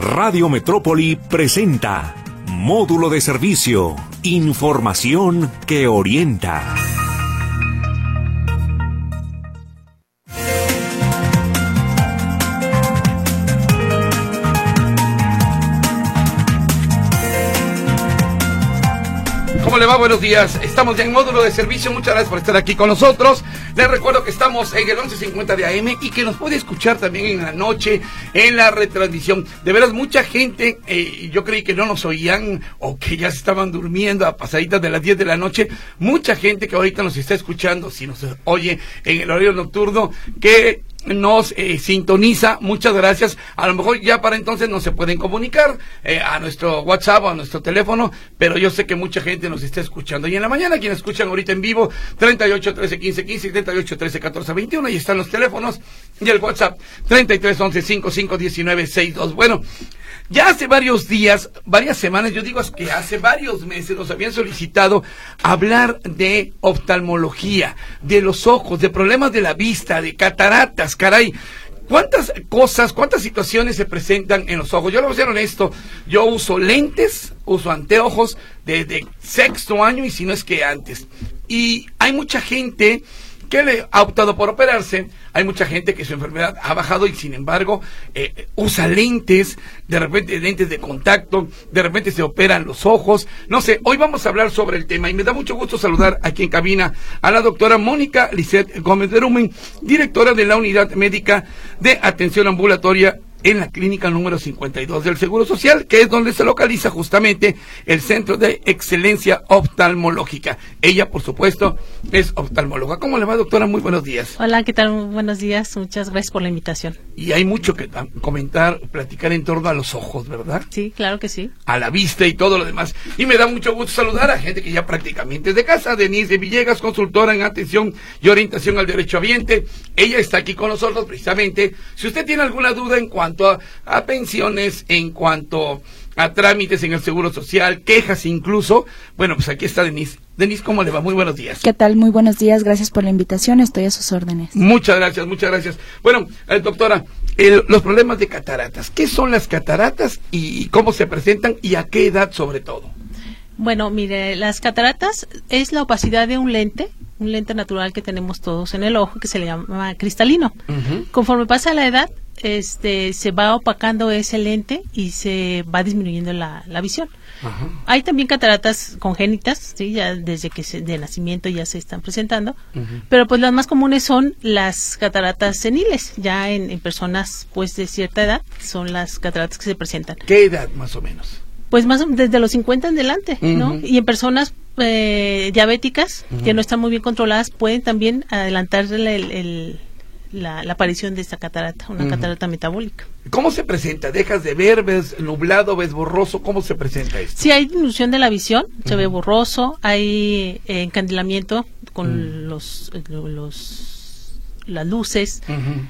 Radio Metrópoli presenta Módulo de Servicio, información que orienta. ¿Cómo le va? Buenos días. Estamos ya en Módulo de Servicio. Muchas gracias por estar aquí con nosotros. Les recuerdo que estamos en el 1150 de AM y que nos puede escuchar también en la noche, en la retransmisión. De veras, mucha gente, yo creí que no nos oían o que ya se estaban durmiendo a pasaditas de las 10 de la noche. Mucha gente que ahorita nos está escuchando, si nos oye en el horario nocturno, que nos sintoniza. Muchas gracias. A lo mejor ya para entonces no se pueden comunicar a nuestro WhatsApp o a nuestro teléfono, pero yo sé que mucha gente nos está escuchando. Y en la mañana, quienes escuchan ahorita en vivo, 38 13 15 15 y 38 13 14 21, ahí están los teléfonos, y el WhatsApp 33 11 55 19 62. Bueno, ya hace varios días, varias semanas, yo digo que hace varios meses nos habían solicitado hablar de oftalmología, de los ojos, de problemas de la vista, de cataratas, caray. ¿Cuántas cosas, cuántas situaciones se presentan en los ojos? Yo le voy a ser honesto, yo uso lentes, uso anteojos desde sexto año y si no es que antes. Y hay mucha gente que le ha optado por operarse, hay mucha gente que su enfermedad ha bajado y sin embargo usa lentes, de repente lentes de contacto, de repente se operan los ojos, no sé. Hoy vamos a hablar sobre el tema y me da mucho gusto saludar aquí en cabina a la doctora Mónica Lisset Gómez de Rumen, directora de la Unidad Médica de Atención Ambulatoria en la clínica número 52 del Seguro Social, que es donde se localiza justamente el Centro de Excelencia Oftalmológica. Ella, por supuesto, es oftalmóloga. ¿Cómo le va, doctora? Muy buenos días. Hola, ¿qué tal? Muy buenos días. Muchas gracias por la invitación. Y hay mucho que comentar, platicar en torno a los ojos, ¿verdad? Sí, claro que sí. A la vista y todo lo demás. Y me da mucho gusto saludar a gente que ya prácticamente es de casa. Denise Villegas, consultora en atención y orientación al derechohabiente. Ella está aquí con nosotros precisamente. Si usted tiene alguna duda en cuanto a pensiones, en cuanto a trámites en el Seguro Social, quejas incluso, bueno, pues aquí está Denise. Denise, ¿cómo le va? Muy buenos días. ¿Qué tal? Muy buenos días, gracias por la invitación, estoy a sus órdenes. Muchas gracias, muchas gracias. Bueno, doctora, los problemas de cataratas, ¿qué son las cataratas y cómo se presentan y a qué edad sobre todo? Bueno, mire, las cataratas es la opacidad de un lente natural que tenemos todos en el ojo, que se le llama cristalino. Conforme pasa la edad, se va opacando ese lente y se va disminuyendo la visión. Hay también cataratas congénitas, sí, ya desde que de nacimiento ya se están presentando, pero pues las más comunes son las cataratas seniles, ya en personas pues de cierta edad son las cataratas que se presentan. ¿Qué edad más o menos? Pues más desde los 50 en adelante, ¿no? Y en personas diabéticas que no están muy bien controladas pueden también adelantar la aparición de esta catarata, una catarata metabólica. ¿Cómo se presenta? ¿Dejas de ver, ves nublado, ves borroso? ¿Cómo se presenta esto? Sí, hay disminución de la visión, se ve borroso, hay encandilamiento con las luces,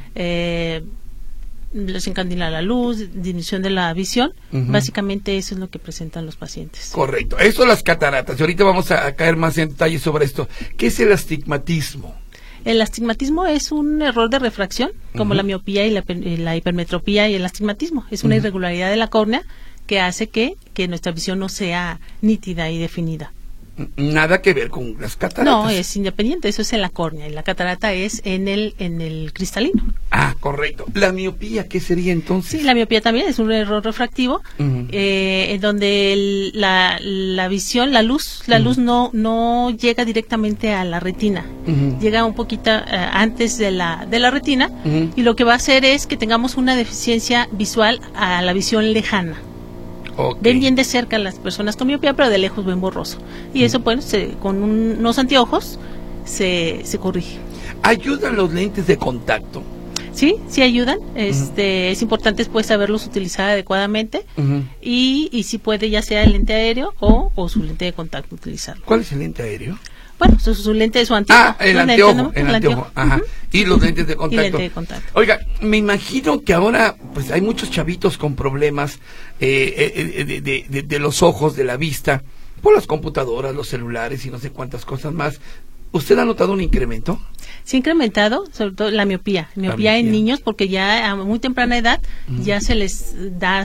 les encandila la luz, disminución de la visión. Básicamente eso es lo que presentan los pacientes. Correcto, eso las cataratas, y ahorita vamos a caer más en detalle sobre esto. ¿Qué es el astigmatismo? El astigmatismo es un error de refracción, como la miopía y la hipermetropía y el astigmatismo. Es una irregularidad de la córnea que hace que nuestra visión no sea nítida y definida. Nada que ver con las cataratas. No, es independiente, eso es en la córnea y la catarata es en el cristalino. Ah, correcto. ¿La miopía qué sería entonces? Sí, la miopía también es un error refractivo, en donde la visión, la luz no llega directamente a la retina, llega un poquito antes de la retina, y lo que va a hacer es que tengamos una deficiencia visual a la visión lejana. Okay. Ven bien de cerca las personas con miopía, pero de lejos ven borroso. Y eso, bueno, con unos anteojos se corrige. ¿Ayudan los lentes de contacto? Sí ayudan. Es importante después saberlos utilizar adecuadamente y si puede, ya sea el lente aéreo o su lente de contacto, utilizarlo. ¿Cuál es el lente aéreo? Bueno, su lente de su anteojo. Ah, el anteojo. Ajá. Y los lentes de contacto. Y lente de contacto. Oiga, me imagino que ahora pues hay muchos chavitos con problemas de los ojos, de la vista, por las computadoras, los celulares y no sé cuántas cosas más. ¿Usted ha notado un incremento? Se ha incrementado, sobre todo la miopía en niños, porque ya a muy temprana edad ya se les da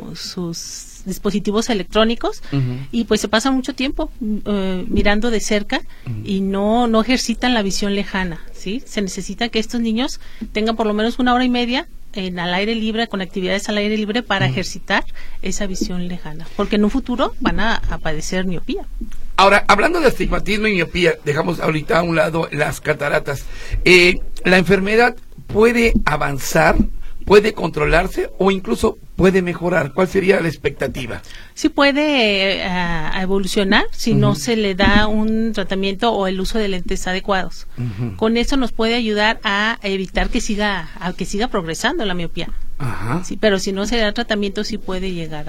sus dispositivos electrónicos y pues se pasa mucho tiempo mirando de cerca y no ejercitan la visión lejana, ¿sí? Se necesita que estos niños tengan por lo menos 1 hora y media al aire libre, con actividades al aire libre para ejercitar esa visión lejana, porque en un futuro van a padecer miopía. Ahora, hablando de astigmatismo y miopía, dejamos ahorita a un lado las cataratas. ¿La enfermedad puede avanzar, puede controlarse o incluso puede mejorar? ¿Cuál sería la expectativa? Sí puede evolucionar si no se le da un tratamiento o el uso de lentes adecuados. Con eso nos puede ayudar a evitar que siga progresando la miopía. Sí, pero si no se da tratamiento sí puede llegar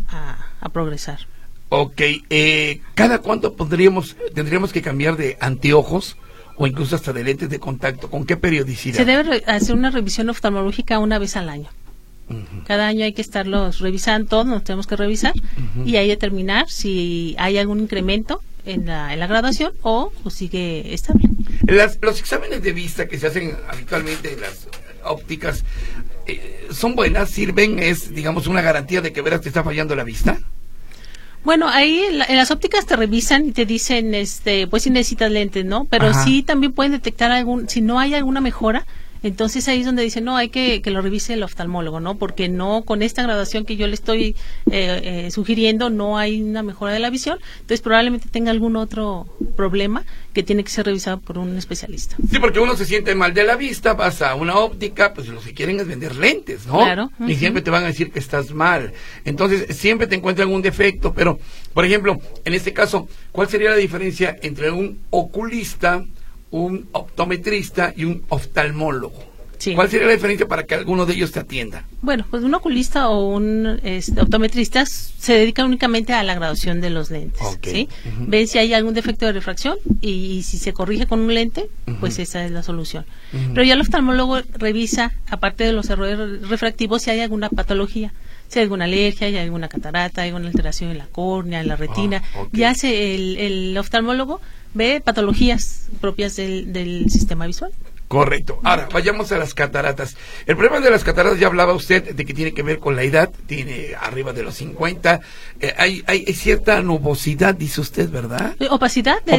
a progresar. Ok, ¿cada cuánto tendríamos que cambiar de anteojos o incluso hasta de lentes de contacto? ¿Con qué periodicidad? Se debe hacer una revisión oftalmológica 1 vez al año. Cada año hay que estarlos revisando, todos nos tenemos que revisar y ahí determinar si hay algún incremento en la graduación o sigue estable. Los exámenes de vista que se hacen habitualmente en las ópticas, ¿son buenas? ¿Sirven? ¿Es, digamos, una garantía de que veras te está fallando la vista? Bueno, ahí en las ópticas te revisan y te dicen, pues si necesitas lentes, ¿no? Pero sí también pueden detectar si no hay alguna mejora, entonces ahí es donde dicen, no, hay que lo revise el oftalmólogo, ¿no? Porque no, con esta graduación que yo le estoy sugiriendo, no hay una mejora de la visión, entonces probablemente tenga algún otro problema que tiene que ser revisado por un especialista. Sí, porque uno se siente mal de la vista, vas a una óptica, pues lo que quieren es vender lentes, ¿no? Claro. Y siempre te van a decir que estás mal. Entonces, siempre te encuentran algún defecto, pero, por ejemplo, en este caso, ¿cuál sería la diferencia entre un oculista, un optometrista y un oftalmólogo? Sí. ¿Cuál sería la diferencia para que alguno de ellos te atienda? Bueno, pues un oculista o un optometrista se dedica únicamente a la graduación de los lentes, ¿sí? Ven si hay algún defecto de refracción y si se corrige con un lente, pues esa es la solución. Pero ya el oftalmólogo revisa, aparte de los errores refractivos, si hay alguna patología, si hay alguna alergia, si hay alguna catarata, hay alguna alteración en la córnea, en la retina. Ya el oftalmólogo ve patologías propias del sistema visual. Correcto. Ahora, vayamos a las cataratas. El problema de las cataratas, ya hablaba usted de que tiene que ver con la edad, tiene arriba de los 50. Hay cierta nubosidad, dice usted, ¿verdad? Opacidad de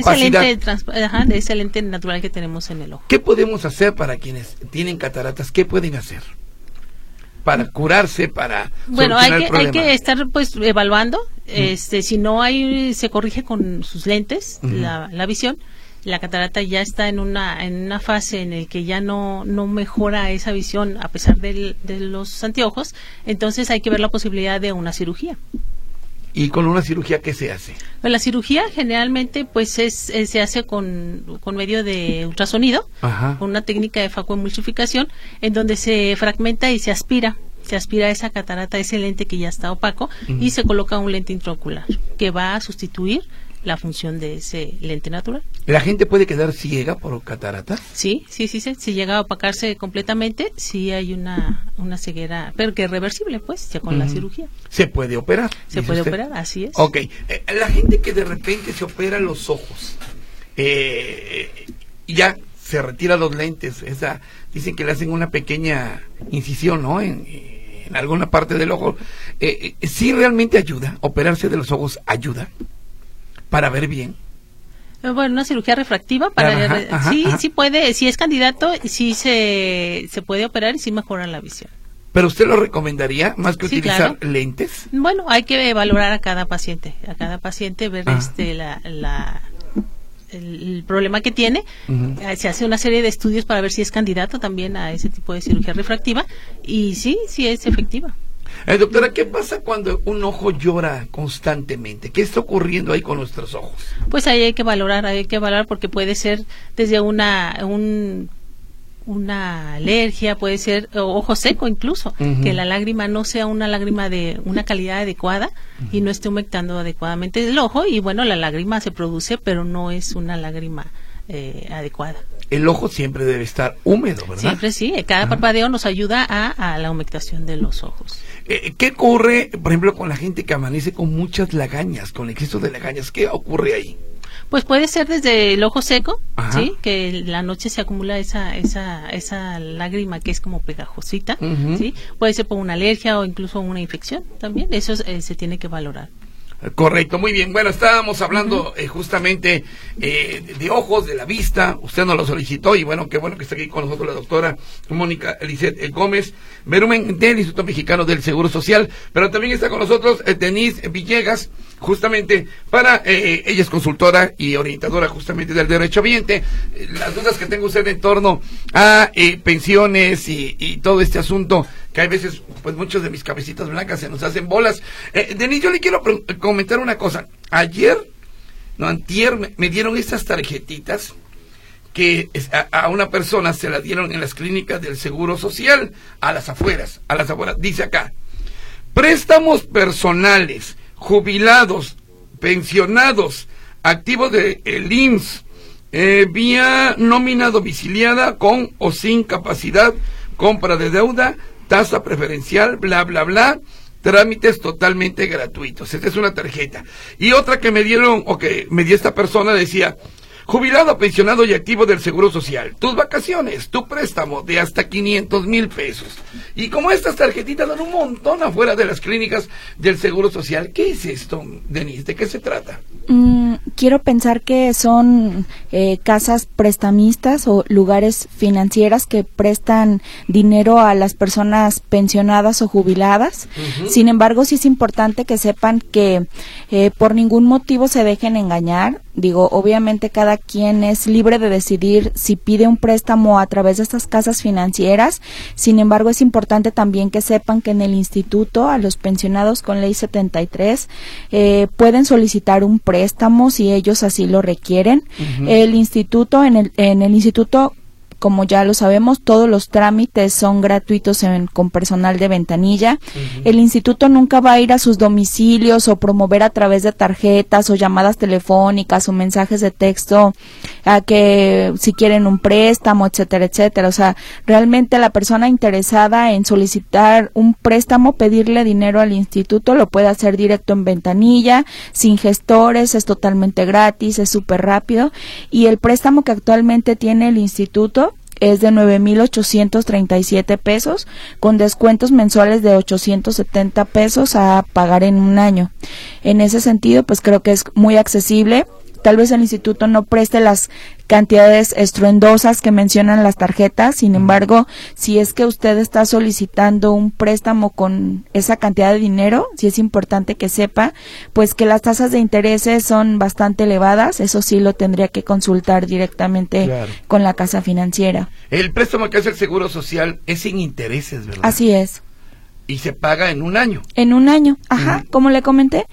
ese lente natural que tenemos en el ojo. ¿Qué podemos hacer para quienes tienen cataratas? ¿Qué pueden hacer para curarse, para solucionar el problema? Hay que estar pues evaluando, si no se corrige con sus lentes la visión. La catarata ya está en una fase en el que ya no mejora esa visión a pesar de los anteojos, entonces hay que ver la posibilidad de una cirugía. ¿Y con una cirugía qué se hace? Pues la cirugía generalmente pues se hace con medio de ultrasonido, con una técnica de facoemulsificación, en donde se fragmenta y se aspira esa catarata, ese lente que ya está opaco, y se coloca un lente intraocular que va a sustituir la función de ese lente natural. ¿La gente puede quedar ciega por catarata? Sí. Si llega a opacarse completamente, sí hay una ceguera, pero que es reversible, pues, ya con la cirugía. ¿Se puede operar? Se puede operar, así es. Ok. La gente que de repente se opera los ojos, ya se retira los lentes, dicen que le hacen una pequeña incisión, ¿no? En alguna parte del ojo. ¿Sí realmente ayuda? ¿Operarse de los ojos ayuda para ver bien? Bueno, una cirugía refractiva sí puede, si es candidato, sí se puede operar y sí mejora la visión. ¿Pero usted lo recomendaría más que utilizar lentes? Bueno, hay que valorar a cada paciente, ver el problema que tiene. Se hace una serie de estudios para ver si es candidato también a ese tipo de cirugía refractiva y sí es efectiva. Doctora, ¿qué pasa cuando un ojo llora constantemente? ¿Qué está ocurriendo ahí con nuestros ojos? Pues ahí hay que valorar porque puede ser desde una alergia, puede ser ojo seco incluso, que la lágrima no sea una lágrima de una calidad adecuada y no esté humectando adecuadamente el ojo, y bueno, la lágrima se produce, pero no es una lágrima adecuada. El ojo siempre debe estar húmedo, ¿verdad? Siempre sí, cada parpadeo nos ayuda a la humectación de los ojos. ¿Qué ocurre, por ejemplo, con la gente que amanece con muchas lagañas, con exceso de lagañas? ¿Qué ocurre ahí? Pues puede ser desde el ojo seco, Ajá. ¿sí? Que la noche se acumula esa lágrima que es como pegajosita, ¿sí? Puede ser por una alergia o incluso una infección también. Eso se tiene que valorar. Correcto, muy bien. Bueno, estábamos hablando justamente de ojos, de la vista. Usted nos lo solicitó y bueno, qué bueno que está aquí con nosotros la doctora Mónica Elizeth Gómez Berumen del Instituto Mexicano del Seguro Social, pero también está con nosotros Denise Villegas, justamente para, ella es consultora y orientadora justamente del derechohabiente. Las dudas que tenga usted en torno a pensiones y todo este asunto, que hay veces, pues muchos de mis cabecitas blancas se nos hacen bolas. Denise, yo le quiero comentar una cosa. Antier me dieron estas tarjetitas que a una persona se las dieron en las clínicas del Seguro Social, a las afueras, dice acá, préstamos personales, jubilados, pensionados, activos de el IMSS, vía nómina domiciliada con o sin capacidad, compra de deuda, tasa preferencial, bla, bla, bla, trámites totalmente gratuitos. Esta es una tarjeta. Y otra que me dieron, o que me dio esta persona, decía, jubilado, pensionado y activo del Seguro Social, tus vacaciones, tu préstamo de hasta 500,000 pesos. Y como estas tarjetitas dan un montón afuera de las clínicas del Seguro Social, ¿qué es esto, Denise? ¿De qué se trata? Quiero pensar que son casas prestamistas o lugares financieras que prestan dinero a las personas pensionadas o jubiladas. Sin embargo, sí es importante que sepan que por ningún motivo se dejen engañar. Digo, obviamente cada quien es libre de decidir si pide un préstamo a través de estas casas financieras. Sin embargo, es importante también que sepan que en el instituto, a los pensionados con ley 73, pueden solicitar un préstamo si ellos así lo requieren. El instituto, en el instituto, como ya lo sabemos, todos los trámites son gratuitos con personal de ventanilla. El instituto nunca va a ir a sus domicilios o promover a través de tarjetas o llamadas telefónicas o mensajes de texto a que si quieren un préstamo, etcétera, etcétera. O sea, realmente la persona interesada en solicitar un préstamo, pedirle dinero al instituto, lo puede hacer directo en ventanilla, sin gestores, es totalmente gratis, es súper rápido. Y el préstamo que actualmente tiene el instituto es de 9,837 pesos, con descuentos mensuales de 870 pesos a pagar en un año. En ese sentido, pues creo que es muy accesible. Tal vez el instituto no preste las cantidades estruendosas que mencionan las tarjetas. Sin embargo, si es que usted está solicitando un préstamo con esa cantidad de dinero, sí es importante que sepa pues que las tasas de intereses son bastante elevadas. Eso sí lo tendría que consultar directamente con la casa financiera. El préstamo que hace el Seguro Social es sin intereses, ¿verdad? Así es. Y se paga en un año. En un año, ajá, como le comenté,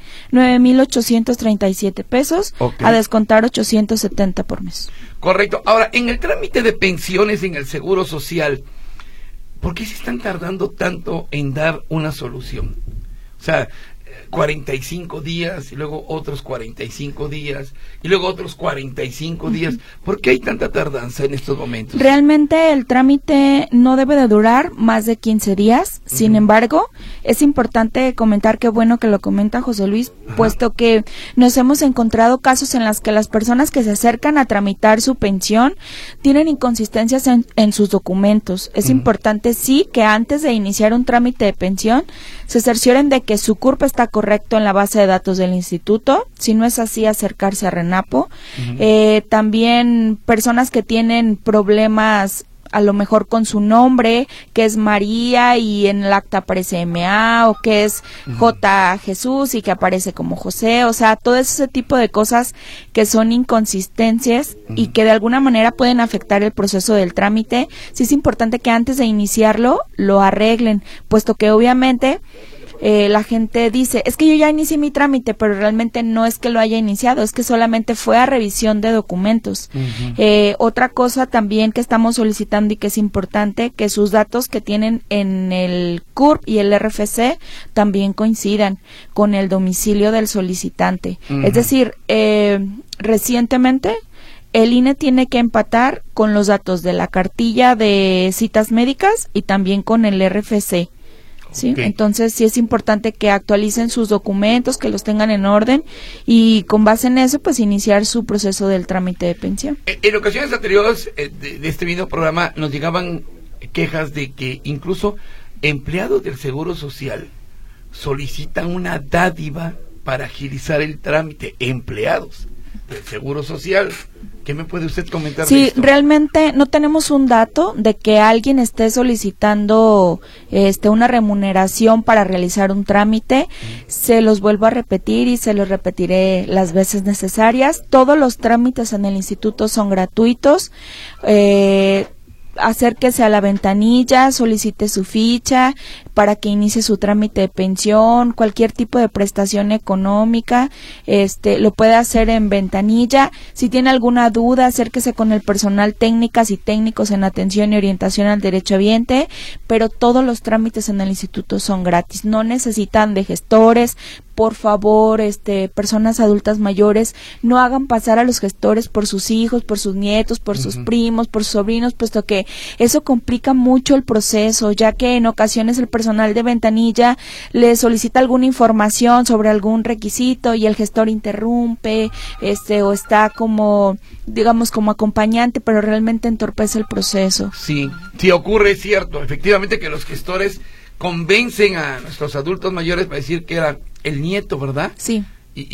9,837 pesos, a descontar 870 por mes. Correcto. Ahora, en el trámite de pensiones en el Seguro Social, ¿por qué se están tardando tanto en dar una solución? O sea, 45 días y luego otros 45 días y luego otros 45 días. ¿Por qué hay tanta tardanza en estos momentos? Realmente el trámite no debe de durar más de 15 días. Sin embargo, es importante comentar, que bueno que lo comenta José Luis, puesto que nos hemos encontrado casos en los que las personas que se acercan a tramitar su pensión tienen inconsistencias en sus documentos. Es importante, sí, que antes de iniciar un trámite de pensión se cercioren de que su CURP está correcto en la base de datos del instituto. Si no es así, acercarse a RENAPO. También personas que tienen problemas a lo mejor con su nombre, que es María y en el acta aparece MA, o que es J. Jesús y que aparece como José. O sea, todo ese tipo de cosas que son inconsistencias y que de alguna manera pueden afectar el proceso del trámite. Sí es importante que antes de iniciarlo lo arreglen, puesto que obviamente la gente dice, es que yo ya inicié mi trámite, pero realmente no es que lo haya iniciado, es que solamente fue a revisión de documentos. Otra cosa también que estamos solicitando y que es importante, que sus datos que tienen en el CURP y el RFC también coincidan con el domicilio del solicitante. Es decir, recientemente el INE tiene que empatar con los datos de la cartilla de citas médicas y también con el RFC. Sí, Okay. Entonces sí es importante que actualicen sus documentos, que los tengan en orden y con base en eso pues iniciar su proceso del trámite de pensión. En ocasiones anteriores de este mismo programa nos llegaban quejas de que incluso empleados del Seguro Social solicitan una dádiva para agilizar el trámite, empleados del Seguro Social. ¿Qué me puede usted comentar de Sí, esto? realmente no tenemos un dato de que alguien esté solicitando una remuneración para realizar un trámite. Se los vuelvo a repetir y se los repetiré las veces necesarias. Todos los trámites en el instituto son gratuitos. Acérquese a la ventanilla, solicite su ficha para que inicie su trámite de pensión, cualquier tipo de prestación económica, lo puede hacer en ventanilla. Si tiene alguna duda, acérquese con el personal técnicas y técnicos en atención y orientación al derechohabiente, pero todos los trámites en el instituto son gratis, no necesitan de gestores. Por favor, personas adultas mayores, no hagan pasar a los gestores por sus hijos, por sus nietos, por sus primos, por sus sobrinos, puesto que eso complica mucho el proceso, ya que en ocasiones el personal de ventanilla le solicita alguna información sobre algún requisito y el gestor interrumpe, o está como, digamos, como acompañante, pero realmente entorpece el proceso. Sí, sí ocurre, es cierto, efectivamente que los gestores convencen a nuestros adultos mayores para decir que era el nieto, ¿verdad? Sí.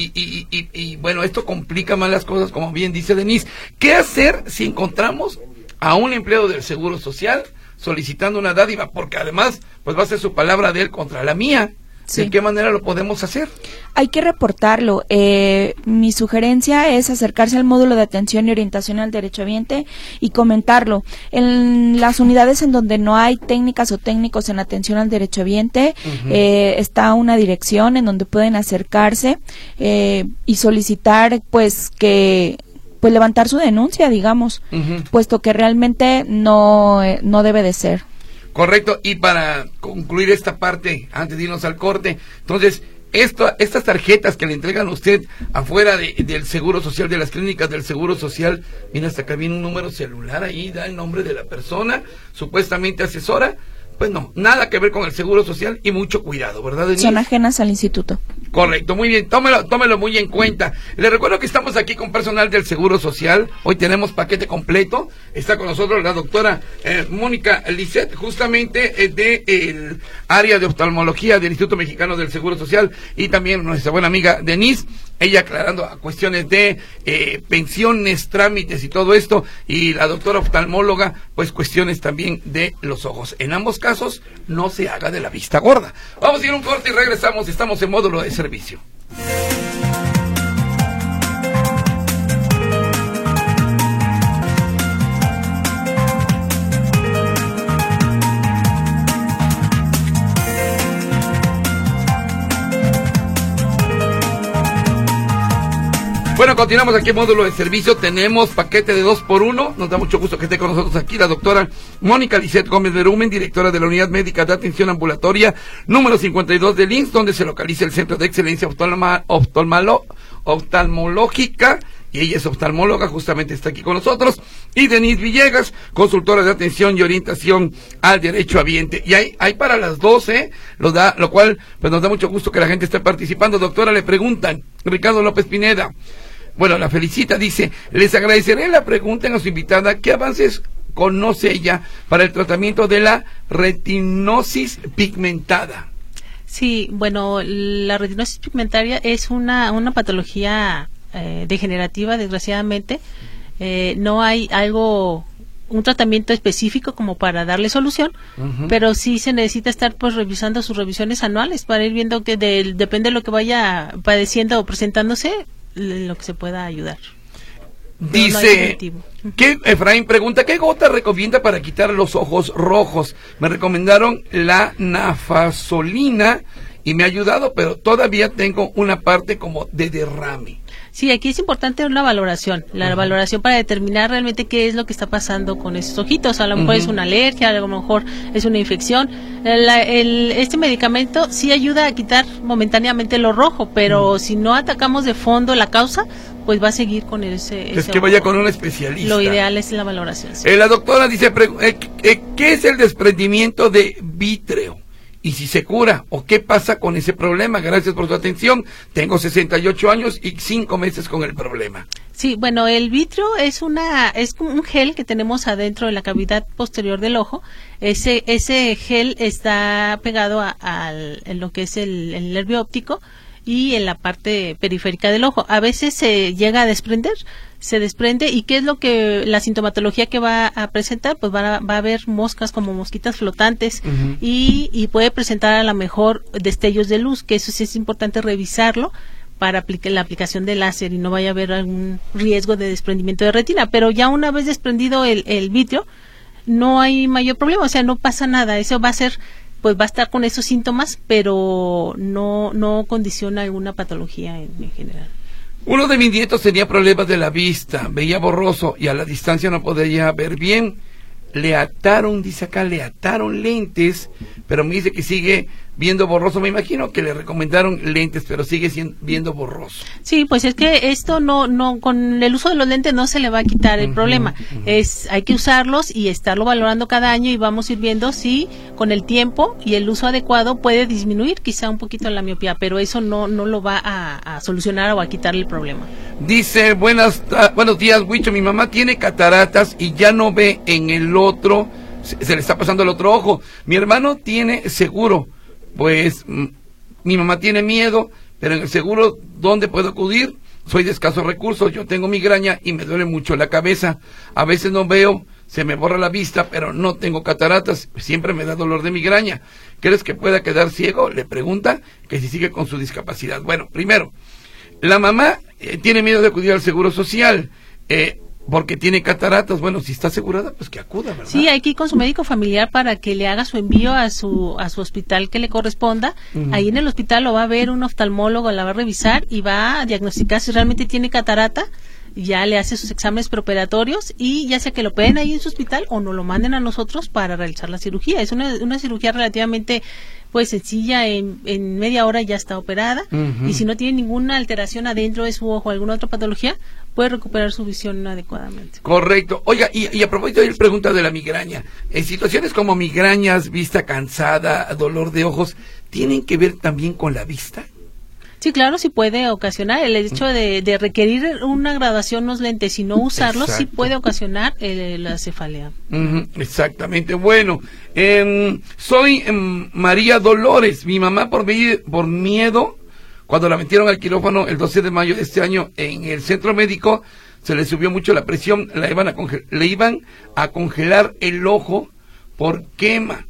Y bueno, esto complica más las cosas, como bien dice Denise. ¿Qué hacer si encontramos a un empleado del Seguro Social solicitando una dádiva? Porque además, pues va a ser su palabra de él contra la mía. Sí. ¿De qué manera lo podemos hacer? Hay que reportarlo. Mi sugerencia es acercarse al módulo de atención y orientación al derechohabiente y comentarlo. En las unidades en donde no hay técnicas o técnicos en atención al derechohabiente, está una dirección en donde pueden acercarse y solicitar pues levantar su denuncia, digamos, puesto que realmente no debe de ser. Correcto, y para concluir esta parte, antes de irnos al corte, entonces, estas tarjetas que le entregan a usted afuera del Seguro Social, de las clínicas del Seguro Social, mira, hasta acá viene un número celular ahí, da el nombre de la persona, supuestamente asesora. Pues no, nada que ver con el Seguro Social y mucho cuidado, ¿verdad, Denise? Son ajenas al instituto. Correcto, muy bien, tómelo muy en cuenta. Le recuerdo que estamos aquí con personal del Seguro Social. Hoy tenemos paquete completo. Está con nosotros la doctora Mónica Lisset, justamente del área de oftalmología del Instituto Mexicano del Seguro Social, y también nuestra buena amiga Denise, ella aclarando a cuestiones de pensiones, trámites y todo esto, y la doctora oftalmóloga, pues cuestiones también de los ojos. En ambos casos, no se haga de la vista gorda. Vamos a ir a un corte y regresamos. Estamos en módulo de servicio. Bueno, continuamos aquí en módulo de servicio. Tenemos paquete de 2x1. Nos da mucho gusto que esté con nosotros aquí la doctora Mónica Lisset Gómez Berumen, directora de la Unidad Médica de Atención Ambulatoria número 52 del IMSS, donde se localiza el Centro de Excelencia Oftalmológica, y ella es oftalmóloga, justamente está aquí con nosotros. Y Denise Villegas, consultora de atención y orientación al derechohabiente. Y hay para las 12, lo cual pues nos da mucho gusto que la gente esté participando. Doctora, le preguntan, Ricardo López Pineda, bueno, la felicita, dice, les agradeceré la pregunta a su invitada, ¿qué avances conoce ella para el tratamiento de la retinosis pigmentada? Sí, bueno, la retinosis pigmentaria es una patología degenerativa, desgraciadamente. No hay un tratamiento específico como para darle solución, pero sí se necesita estar pues revisando sus revisiones anuales para ir viendo que depende de lo que vaya padeciendo o presentándose, lo que se pueda ayudar. Dice que Efraín pregunta, ¿qué gota recomienda para quitar los ojos rojos? Me recomendaron la nafasolina y me ha ayudado, pero todavía tengo una parte como de derrame. Sí, aquí es importante una valoración, valoración para determinar realmente qué es lo que está pasando con esos ojitos. A lo mejor es una alergia, a lo mejor es una infección. Este medicamento sí ayuda a quitar momentáneamente lo rojo, pero si no atacamos de fondo la causa, pues va a seguir con ese Es que vaya con un especialista. Lo ideal es la valoración. Sí. La doctora dice, ¿qué es el desprendimiento de vítreo? y si se cura o qué pasa con ese problema. Gracias por tu atención. Tengo 68 años y 5 meses con el problema. Sí, bueno, el vitrio es como un gel que tenemos adentro de la cavidad posterior del ojo. Ese gel está pegado en lo que es el nervio óptico y en la parte periférica del ojo. A veces se llega a desprender, se desprende. ¿Y qué es la sintomatología que va a presentar? Pues va a haber moscas como mosquitas flotantes y puede presentar a lo mejor destellos de luz, que eso sí es importante revisarlo para la aplicación de láser y no vaya a haber algún riesgo de desprendimiento de retina. Pero ya una vez desprendido el vitrio, no hay mayor problema, o sea, no pasa nada. Eso va a ser, pues va a estar con esos síntomas, pero no condiciona alguna patología en general. Uno de mis nietos tenía problemas de la vista, veía borroso y a la distancia no podía ver bien. Le ataron, dice acá, lentes, pero me dice que sigue viendo borroso. Me imagino que le recomendaron lentes, pero sigue viendo borroso. Sí, pues es que esto no con el uso de los lentes no se le va a quitar el problema. Hay que usarlos y estarlo valorando cada año y vamos a ir viendo si con el tiempo y el uso adecuado puede disminuir quizá un poquito la miopía, pero eso no lo va a solucionar o a quitarle el problema. Dice, buenos días, Huicho, mi mamá tiene cataratas y ya no ve en el otro, se le está pasando el otro ojo. Mi hermano tiene seguro, pues mi mamá tiene miedo, pero en el seguro, ¿dónde puedo acudir? Soy de escasos recursos, yo tengo migraña y me duele mucho la cabeza. A veces no veo, se me borra la vista, pero no tengo cataratas, siempre me da dolor de migraña. ¿Crees que pueda quedar ciego? Le pregunta que si sigue con su discapacidad. Bueno, primero, la mamá tiene miedo de acudir al Seguro Social, porque tiene cataratas. Bueno, si está asegurada, pues que acuda, ¿verdad? Sí, hay que ir con su médico familiar para que le haga su envío a su hospital que le corresponda. Ahí en el hospital lo va a ver un oftalmólogo, la va a revisar y va a diagnosticar si realmente tiene catarata. Ya le hace sus exámenes preoperatorios y ya sea que lo operen ahí en su hospital o nos lo manden a nosotros para realizar la cirugía. Es una cirugía relativamente pues sencilla, en media hora ya está operada y si no tiene ninguna alteración adentro de su ojo, alguna otra patología, puede recuperar su visión adecuadamente. Correcto. Oiga, y a propósito de la pregunta de la migraña, en situaciones como migrañas, vista cansada, dolor de ojos, ¿tienen que ver también con la vista? Sí, claro, sí puede ocasionar. El hecho de requerir una graduación los lentes y no usarlos, sí puede ocasionar la cefalea. Exactamente. Bueno, soy María Dolores. Mi mamá por miedo, cuando la metieron al quirófano el 12 de mayo de este año en el centro médico, se le subió mucho la presión, le iban a congelar el ojo por quema.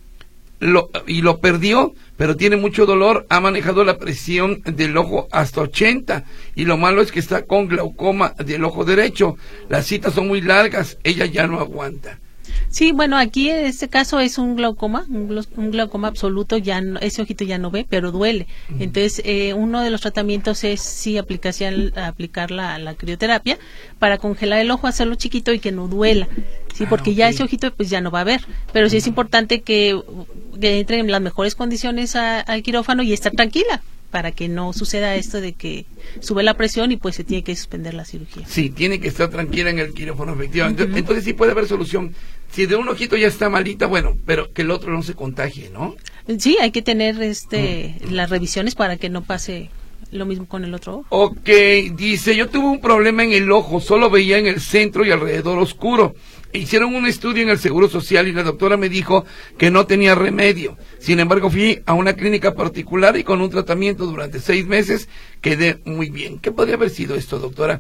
Y lo perdió, pero tiene mucho dolor, ha manejado la presión del ojo hasta 80 y lo malo es que está con glaucoma del ojo derecho. Las citas son muy largas, ella ya no aguanta. Sí, bueno, aquí en este caso es un glaucoma absoluto, ese ojito ya no ve, pero duele. Entonces, uno de los tratamientos es sí aplicar la crioterapia para congelar el ojo, hacerlo chiquito y que no duela. Sí, porque ya ese ojito pues ya no va a ver, pero sí es importante que entre en las mejores condiciones al quirófano y estar tranquila para que no suceda esto de que sube la presión y pues se tiene que suspender la cirugía. Sí, tiene que estar tranquila en el quirófano, efectivamente. Entonces sí puede haber solución. Si de un ojito ya está malita, bueno, pero que el otro no se contagie, ¿no? Sí, hay que tener las revisiones para que no pase lo mismo con el otro ojo. Ok, dice, yo tuve un problema en el ojo, solo veía en el centro y alrededor oscuro. Hicieron un estudio en el Seguro Social y la doctora me dijo que no tenía remedio. Sin embargo, fui a una clínica particular y con un tratamiento durante 6 meses quedé muy bien. ¿Qué podría haber sido esto, doctora?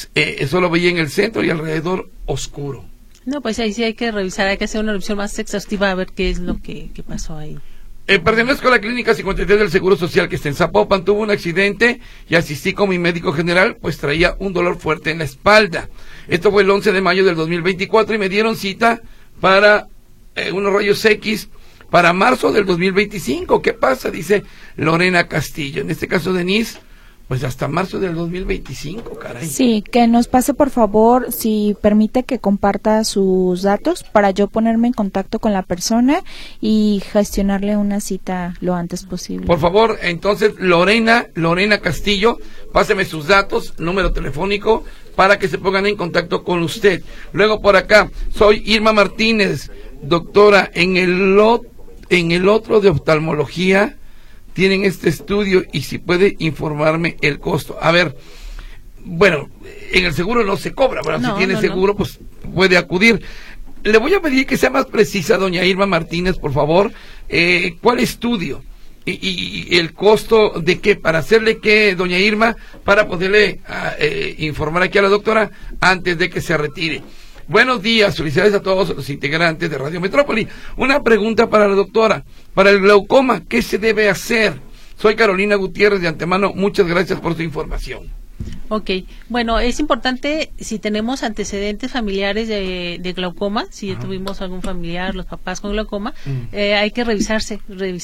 Solo veía en el centro y alrededor oscuro. No, pues ahí sí hay que revisar, hay que hacer una revisión más exhaustiva a ver qué es lo que pasó ahí. Pertenezco a la clínica 53 del Seguro Social que está en Zapopan. Tuve un accidente y asistí con mi médico general, pues traía un dolor fuerte en la espalda. Esto fue el 11 de mayo del 2024 y me dieron cita para unos rayos X para marzo del 2025. ¿Qué pasa? Dice Lorena Castillo. En este caso, Denise, pues hasta marzo del 2025, caray. Sí, que nos pase por favor, si permite que comparta sus datos para yo ponerme en contacto con la persona y gestionarle una cita lo antes posible. Por favor, entonces, Lorena Castillo, páseme sus datos, número telefónico, para que se pongan en contacto con usted. Luego por acá, soy Irma Martínez, doctora, en el en el otro de oftalmología tienen este estudio y si puede informarme el costo. A ver, bueno, en el seguro no se cobra, pero si tiene seguro, pues puede acudir. Le voy a pedir que sea más precisa, doña Irma Martínez, por favor. ¿Cuál estudio? Y el costo de qué, para hacerle qué, doña Irma, para poderle informar aquí a la doctora antes de que se retire. Buenos días, felicidades a todos los integrantes de Radio Metrópoli. Una pregunta para la doctora. Para el glaucoma, ¿qué se debe hacer? Soy Carolina Gutiérrez, de antemano, muchas gracias por su información. Ok, bueno, es importante si tenemos antecedentes familiares de glaucoma, si ya tuvimos algún familiar, los papás con glaucoma, hay que revisarse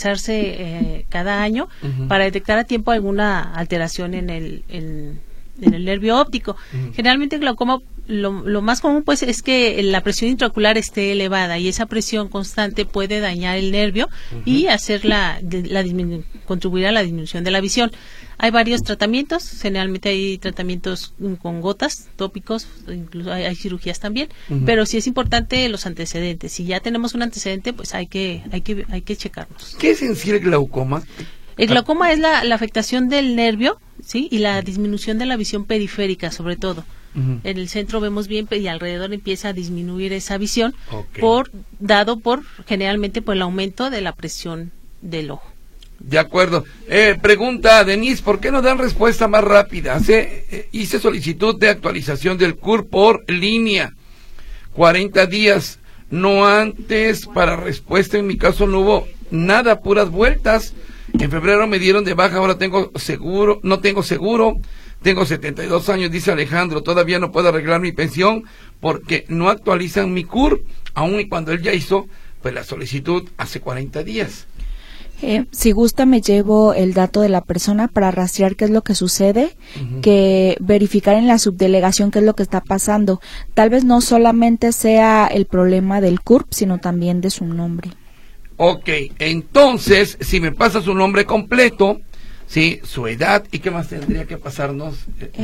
cada año para detectar a tiempo alguna alteración en el nervio óptico. Generalmente el glaucoma, lo más común pues es que la presión intraocular esté elevada y esa presión constante puede dañar el nervio y hacer contribuir a la disminución de la visión. Hay varios tratamientos, generalmente hay tratamientos con gotas, tópicos, incluso hay cirugías también, pero sí es importante los antecedentes. Si ya tenemos un antecedente, pues hay que checarnos. ¿Qué es en sí el glaucoma? El glaucoma es la afectación del nervio, ¿sí? Y la disminución de la visión periférica, sobre todo. En el centro vemos bien y alrededor empieza a disminuir esa visión, dado por generalmente por el aumento de la presión del ojo. De acuerdo. Pregunta Denise, ¿por qué no dan respuesta más rápida? Hice solicitud de actualización del CUR por línea. 40 días, no antes, para respuesta. En mi caso no hubo nada, puras vueltas. En febrero me dieron de baja, ahora no tengo seguro. Tengo 72 años, dice Alejandro, todavía no puedo arreglar mi pensión porque no actualizan mi CUR, aun y cuando él ya hizo pues la solicitud hace 40 días. Si gusta me llevo el dato de la persona para rastrear qué es lo que sucede, que verificar en la subdelegación qué es lo que está pasando. Tal vez no solamente sea el problema del CURP, sino también de su nombre. Ok, entonces, si me pasa su nombre completo, sí, su edad, ¿y qué más tendría que pasarnos,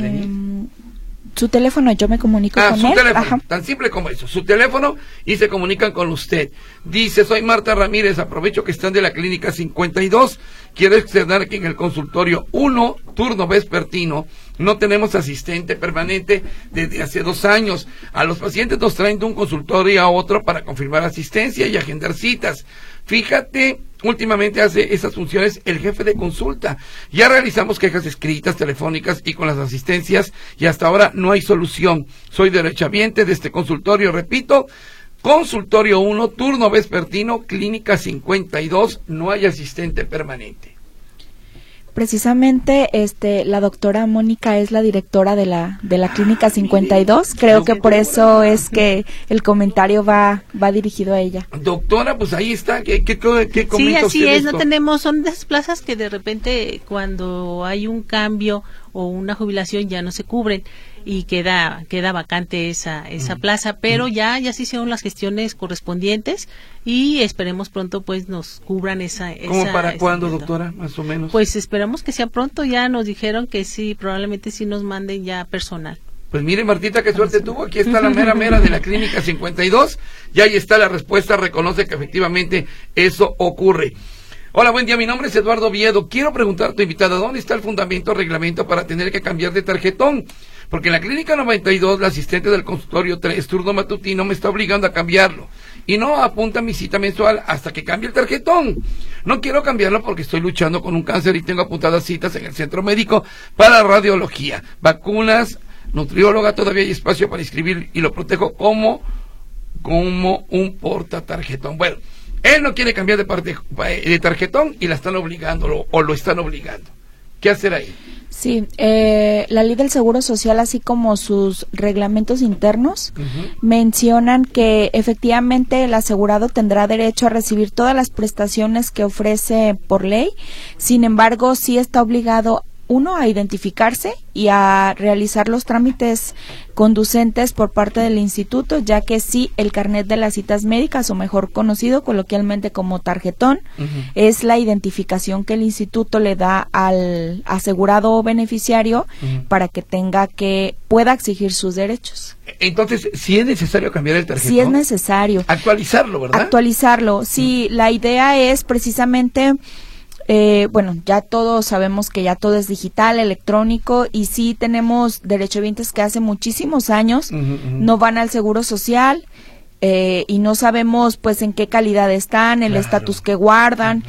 su teléfono, yo me comunico con su él. Teléfono, tan simple como eso, su teléfono y se comunican con usted. Dice, soy Marta Ramírez, aprovecho que están de la clínica 52, quiero externar que en el consultorio 1, turno vespertino, no tenemos asistente permanente desde hace 2 años. A los pacientes nos traen de un consultorio a otro para confirmar asistencia y agendar citas. Fíjate, últimamente hace esas funciones el jefe de consulta. Ya realizamos quejas escritas, telefónicas y con las asistencias y hasta ahora no hay solución. Soy derechohabiente de este consultorio, repito, consultorio 1, turno vespertino, clínica 52, no hay asistente permanente. Precisamente la doctora Mónica es la directora de la clínica 52, creo que por eso es que el comentario va dirigido a ella. Doctora, pues ahí está, ¿qué comenta sí, así usted es, esto? no tenemos, son de esas plazas que de repente cuando hay un cambio o una jubilación ya no se cubren y queda vacante esa plaza, pero ya se hicieron las gestiones correspondientes y esperemos pronto pues nos cubran esa. ¿Cómo para cuándo, doctora, más o menos? Pues esperamos que sea pronto, ya nos dijeron que sí, probablemente sí nos manden ya personal. Pues mire, Martita, qué suerte tuvo, aquí está la mera de la clínica 52, y ahí está la respuesta, reconoce que efectivamente eso ocurre. Hola, buen día, mi nombre es Eduardo Oviedo. Quiero preguntar a tu invitada, ¿dónde está el fundamento o reglamento para tener que cambiar de tarjetón? Porque en la clínica 92, la asistente del consultorio 3, turno matutino, me está obligando a cambiarlo. Y no apunta mi cita mensual hasta que cambie el tarjetón. No quiero cambiarlo porque estoy luchando con un cáncer y tengo apuntadas citas en el centro médico para radiología, vacunas, nutrióloga, todavía hay espacio para inscribir y lo protejo como un portatarjetón. Bueno, él no quiere cambiar de tarjetón y la están obligando o lo están obligando. ¿Qué hacer ahí? Sí, la ley del Seguro Social, así como sus reglamentos internos, mencionan que efectivamente el asegurado tendrá derecho a recibir todas las prestaciones que ofrece por ley. Sin embargo, sí está obligado uno, a identificarse y a realizar los trámites conducentes por parte del instituto, ya que sí, el carnet de las citas médicas, o mejor conocido coloquialmente como tarjetón, es la identificación que el instituto le da al asegurado o beneficiario para que pueda exigir sus derechos. Entonces, ¿sí es necesario cambiar el tarjetón? Sí es necesario. Actualizarlo, ¿verdad? Actualizarlo, sí. La idea es precisamente... bueno, ya todos sabemos que ya todo es digital, electrónico, y sí tenemos derechohabientes que hace muchísimos años no van al Seguro Social y no sabemos pues en qué calidad están, el estatus que guardan,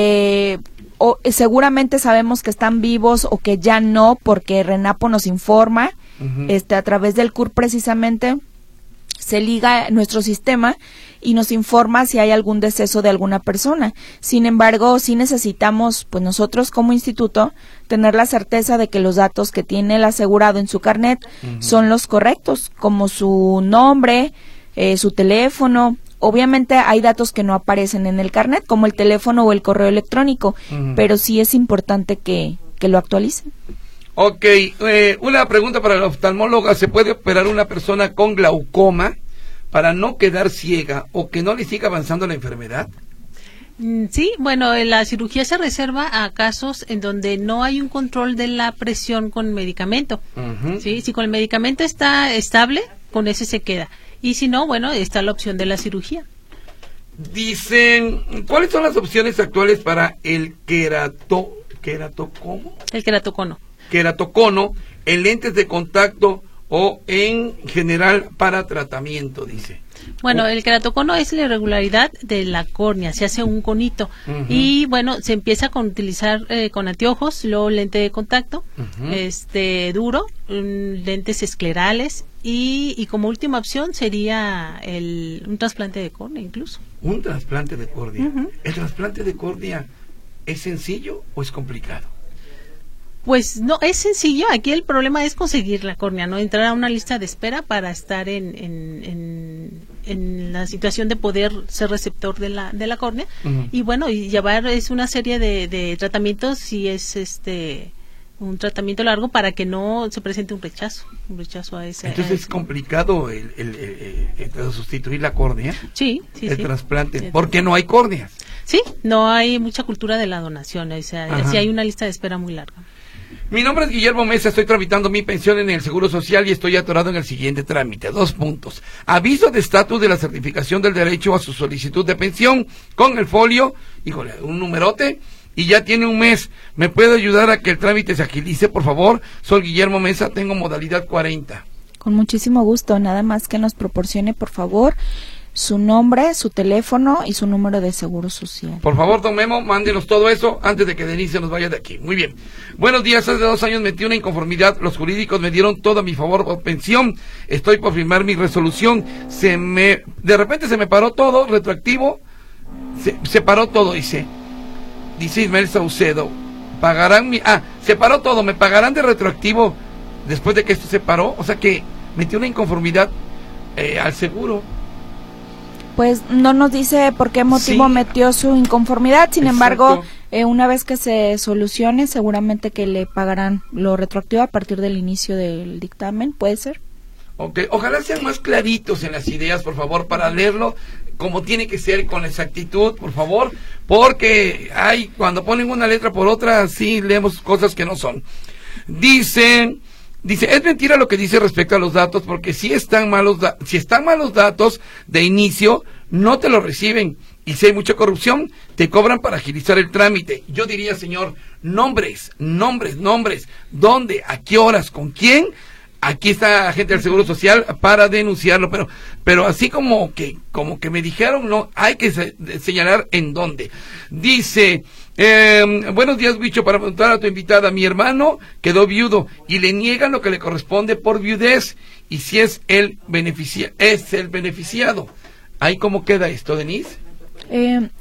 o seguramente sabemos que están vivos o que ya no, porque Renapo nos informa, a través del CUR precisamente se liga nuestro sistema y nos informa si hay algún deceso de alguna persona. Sin embargo, sí necesitamos, pues nosotros como instituto, tener la certeza de que los datos que tiene el asegurado en su carnet son los correctos, como su nombre, su teléfono. Obviamente hay datos que no aparecen en el carnet, como el teléfono o el correo electrónico, pero sí es importante que lo actualicen. Ok, una pregunta para la oftalmóloga. ¿Se puede operar una persona con glaucoma para no quedar ciega o que no le siga avanzando la enfermedad? Sí, bueno, la cirugía se reserva a casos en donde no hay un control de la presión con medicamento. ¿Sí? Si con el medicamento está estable, con ese se queda. Y si no, bueno, está la opción de la cirugía. Dicen, ¿cuáles son las opciones actuales para el ¿cómo? El queratocono. Queratocono en lentes de contacto o en general para tratamiento, dice. Bueno, el queratocono es la irregularidad de la córnea, se hace un conito y bueno, se empieza con utilizar con anteojos, luego lente de contacto, duro, lentes esclerales y como última opción sería un trasplante de córnea incluso. ¿Un trasplante de córnea? ¿El trasplante de córnea es sencillo o es complicado? Pues no, es sencillo. Aquí el problema es conseguir la córnea, ¿no? Entrar a una lista de espera para estar en la situación de poder ser receptor de la córnea. Y bueno, y llevar una serie de tratamientos, si es un tratamiento largo, para que no se presente un rechazo a ese. Entonces es complicado el sustituir la córnea. Sí. Trasplante, porque no hay córneas. Sí, no hay mucha cultura de la donación, o sea, sí hay una lista de espera muy larga. Mi nombre es Guillermo Mesa, estoy tramitando mi pensión en el Seguro Social y estoy atorado en el siguiente trámite. 2 puntos. Aviso de estatus de la certificación del derecho a su solicitud de pensión con el folio, un numerote, y ya tiene un mes. ¿Me puede ayudar a que el trámite se agilice, por favor? Soy Guillermo Mesa, tengo modalidad 40. Con muchísimo gusto, nada más que nos proporcione, por favor, su nombre, su teléfono y su número de seguro social. Por favor, don Memo, mándenos todo eso antes de que Denise nos vaya de aquí. Muy bien. Buenos días, hace 2 años metí una inconformidad. Los jurídicos me dieron todo a mi favor por pensión. Estoy por firmar mi resolución. De repente se me paró todo, retroactivo. Se paró todo, dice Ismael Saucedo. Se paró todo, me pagarán de retroactivo después de que esto se paró. O sea que metí una inconformidad al seguro. Pues no nos dice por qué motivo metió su inconformidad, sin embargo, una vez que se solucione, seguramente que le pagarán lo retroactivo a partir del inicio del dictamen, ¿puede ser? Ok, ojalá sean más claritos en las ideas, por favor, para leerlo como tiene que ser, con exactitud, por favor, porque cuando ponen una letra por otra, sí leemos cosas que no son. Dice, es mentira lo que dice respecto a los datos, porque si están malos datos de inicio, no te lo reciben. Y si hay mucha corrupción, te cobran para agilizar el trámite. Yo diría, señor, nombres. ¿Dónde? ¿A qué horas? ¿Con quién? Aquí está la gente del Seguro Social para denunciarlo, pero así como que me dijeron, no, hay que señalar en dónde. Dice, buenos días, Bicho, para preguntar a tu invitada, mi hermano quedó viudo y le niegan lo que le corresponde por viudez, y si es el beneficiado. ¿Ahí cómo queda esto, Denise?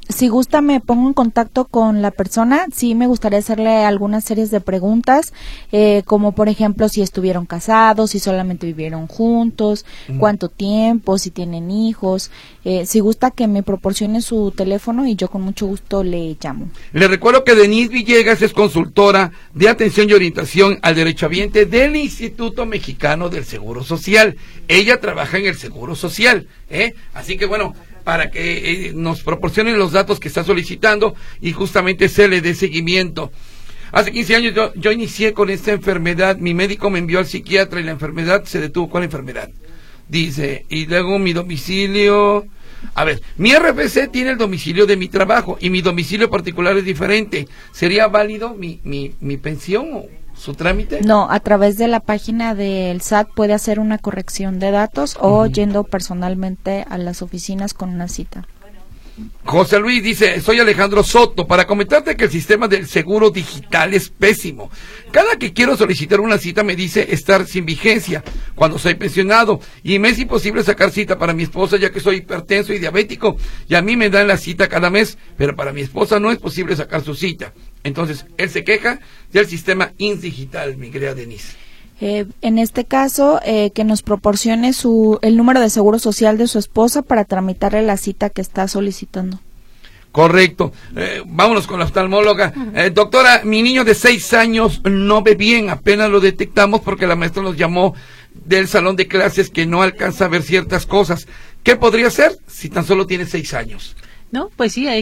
Si gusta, me pongo en contacto con la persona. Sí, me gustaría hacerle algunas series de preguntas, como por ejemplo si estuvieron casados, si solamente vivieron juntos, cuánto tiempo, si tienen hijos. Si gusta, que me proporcione su teléfono y yo con mucho gusto le llamo. Le recuerdo que Denise Villegas es consultora de atención y orientación al derechohabiente del Instituto Mexicano del Seguro Social. Ella trabaja en el Seguro Social, así que bueno, para que nos proporcionen los datos que está solicitando y justamente se le dé seguimiento. Hace 15 años yo inicié con esta enfermedad, mi médico me envió al psiquiatra y la enfermedad se detuvo. ¿Cuál enfermedad? Dice, y luego mi domicilio... A ver, mi RFC tiene el domicilio de mi trabajo y mi domicilio particular es diferente. ¿Sería válido mi pensión o su trámite? No, a través de la página del SAT puede hacer una corrección de datos o yendo personalmente a las oficinas con una cita. José Luis dice, soy Alejandro Soto, para comentarte que el sistema del seguro digital es pésimo. Cada que quiero solicitar una cita me dice estar sin vigencia cuando soy pensionado y me es imposible sacar cita para mi esposa ya que soy hipertenso y diabético y a mí me dan la cita cada mes, pero para mi esposa no es posible sacar su cita. Entonces, él se queja del sistema INS digital, mi querida Denise. En este caso, que nos proporcione el número de seguro social de su esposa para tramitarle la cita que está solicitando. Correcto. Vámonos con la oftalmóloga. Doctora, mi niño de 6 años no ve bien, apenas lo detectamos porque la maestra nos llamó del salón de clases que no alcanza a ver ciertas cosas. ¿Qué podría hacer si tan solo tiene 6 años? No, pues sí,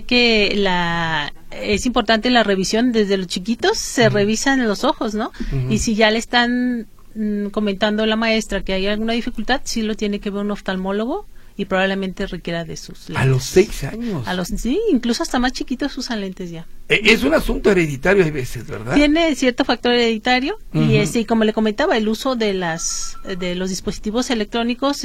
es importante la revisión desde los chiquitos, se revisan los ojos, ¿no? Y si ya le están comentando la maestra que hay alguna dificultad, sí lo tiene que ver un oftalmólogo y probablemente requiera de sus lentes. ¿A los 6 años? Sí, incluso hasta más chiquitos usan lentes ya. Es un asunto hereditario hay veces, ¿verdad? Tiene cierto factor hereditario y como le comentaba, el uso de los dispositivos electrónicos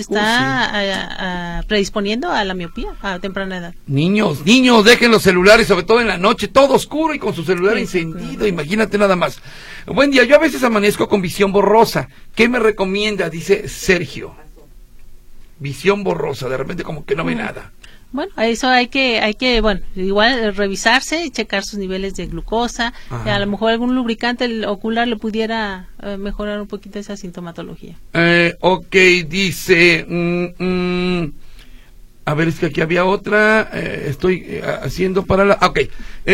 está predisponiendo a la miopía a temprana edad. Niños, dejen los celulares, sobre todo en la noche, todo oscuro y con su celular encendido, imagínate nada más. Buen día, yo a veces amanezco con visión borrosa. ¿Qué me recomienda? Dice Sergio. Visión borrosa, de repente como que no ve nada. Bueno, a eso hay que, bueno, igual revisarse y checar sus niveles de glucosa. A lo mejor algún lubricante ocular le pudiera mejorar un poquito esa sintomatología. Ok, dice, a ver, es que aquí había otra, estoy haciendo para la... Ok,